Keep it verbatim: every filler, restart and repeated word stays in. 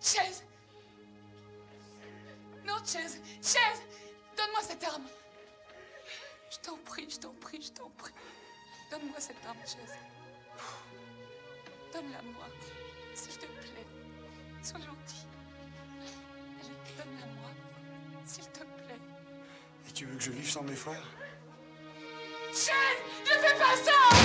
Chaise. Non, Chaise. Chaise. Donne-moi cette arme. Je t'en prie, je t'en prie, je t'en prie. Donne-moi cette arme, Chaise. Donne-la-moi, s'il te plaît. Sois gentil. Allez, donne-la-moi, s'il te plaît. Et tu veux que je vive sans mes frères? Chaise, ne fais pas ça!